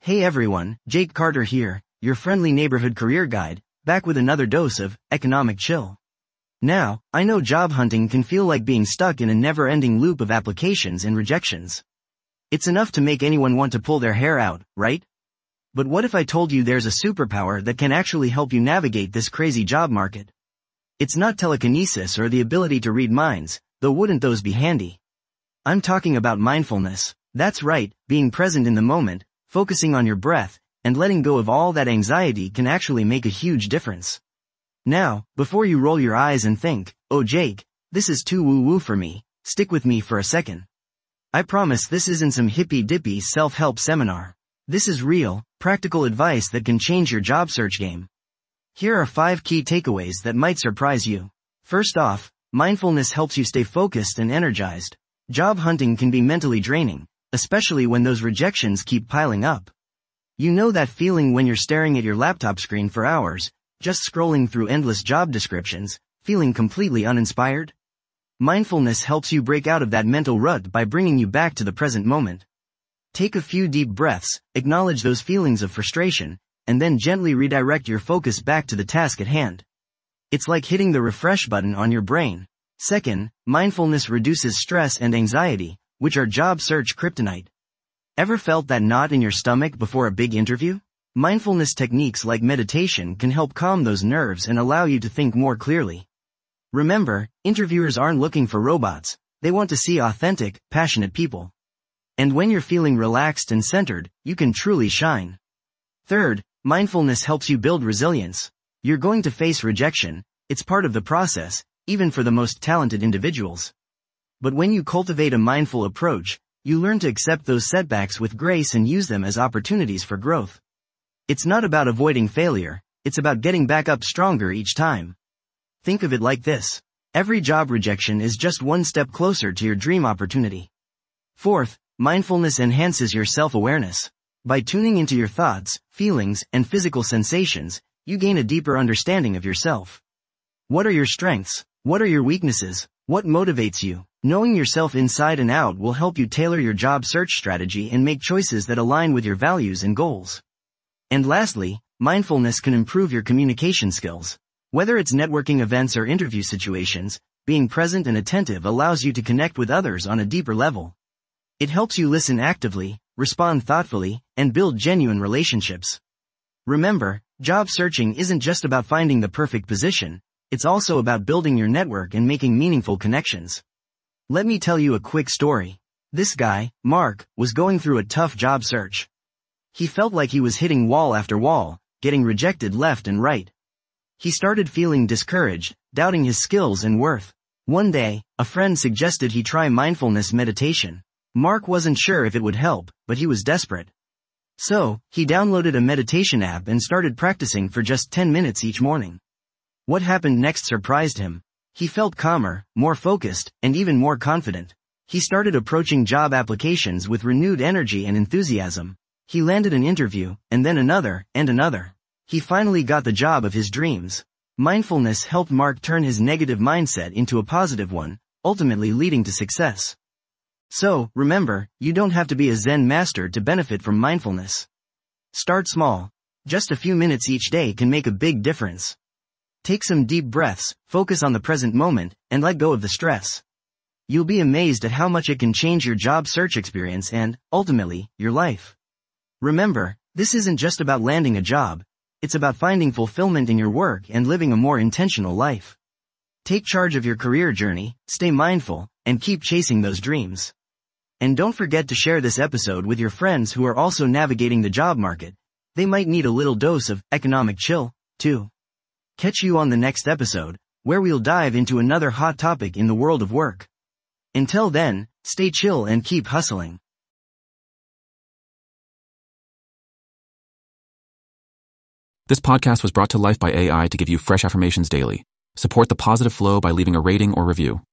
Hey everyone, Jake Carter here, your friendly neighborhood career guide, back with another dose of economic chill. Now, I know job hunting can feel like being stuck in a never-ending loop of applications and rejections. It's enough to make anyone want to pull their hair out, right? But what if I told you there's a superpower that can actually help you navigate this crazy job market? It's not telekinesis or the ability to read minds, though wouldn't those be handy? I'm talking about mindfulness. That's right, being present in the moment, focusing on your breath, and letting go of all that anxiety can actually make a huge difference. Now, before you roll your eyes and think, oh Jake, this is too woo-woo for me, stick with me for a second. I promise this isn't some hippy-dippy self-help seminar. This is real, practical advice that can change your job search game. Here are 5 key takeaways that might surprise you. First off, mindfulness helps you stay focused and energized. Job hunting can be mentally draining, especially when those rejections keep piling up. You know that feeling when you're staring at your laptop screen for hours, just scrolling through endless job descriptions, feeling completely uninspired? Mindfulness helps you break out of that mental rut by bringing you back to the present moment. Take a few deep breaths, acknowledge those feelings of frustration, and then gently redirect your focus back to the task at hand. It's like hitting the refresh button on your brain. Second, mindfulness reduces stress and anxiety, which are job search kryptonite. Ever felt that knot in your stomach before a big interview? Mindfulness techniques like meditation can help calm those nerves and allow you to think more clearly. Remember, interviewers aren't looking for robots, they want to see authentic, passionate people. And when you're feeling relaxed and centered, you can truly shine. Third, mindfulness helps you build resilience. You're going to face rejection, it's part of the process, even for the most talented individuals. But when you cultivate a mindful approach, you learn to accept those setbacks with grace and use them as opportunities for growth. It's not about avoiding failure, it's about getting back up stronger each time. Think of it like this. Every job rejection is just one step closer to your dream opportunity. Fourth, mindfulness enhances your self-awareness. By tuning into your thoughts, feelings, and physical sensations, you gain a deeper understanding of yourself. What are your strengths? What are your weaknesses? What motivates you? Knowing yourself inside and out will help you tailor your job search strategy and make choices that align with your values and goals. And lastly, mindfulness can improve your communication skills. Whether it's networking events or interview situations, being present and attentive allows you to connect with others on a deeper level. It helps you listen actively, respond thoughtfully, and build genuine relationships. Remember, job searching isn't just about finding the perfect position, it's also about building your network and making meaningful connections. Let me tell you a quick story. This guy, Mark, was going through a tough job search. He felt like he was hitting wall after wall, getting rejected left and right. He started feeling discouraged, doubting his skills and worth. One day, a friend suggested he try mindfulness meditation. Mark wasn't sure if it would help, but he was desperate. So, he downloaded a meditation app and started practicing for just 10 minutes each morning. What happened next surprised him. He felt calmer, more focused, and even more confident. He started approaching job applications with renewed energy and enthusiasm. He landed an interview, and then another, and another. He finally got the job of his dreams. Mindfulness helped Mark turn his negative mindset into a positive one, ultimately leading to success. So, remember, you don't have to be a Zen master to benefit from mindfulness. Start small. Just a few minutes each day can make a big difference. Take some deep breaths, focus on the present moment, and let go of the stress. You'll be amazed at how much it can change your job search experience and, ultimately, your life. Remember, this isn't just about landing a job, it's about finding fulfillment in your work and living a more intentional life. Take charge of your career journey, stay mindful, and keep chasing those dreams. And don't forget to share this episode with your friends who are also navigating the job market. They might need a little dose of economic chill, too. Catch you on the next episode, where we'll dive into another hot topic in the world of work. Until then, stay chill and keep hustling. This podcast was brought to life by AI to give you fresh affirmations daily. Support the positive flow by leaving a rating or review.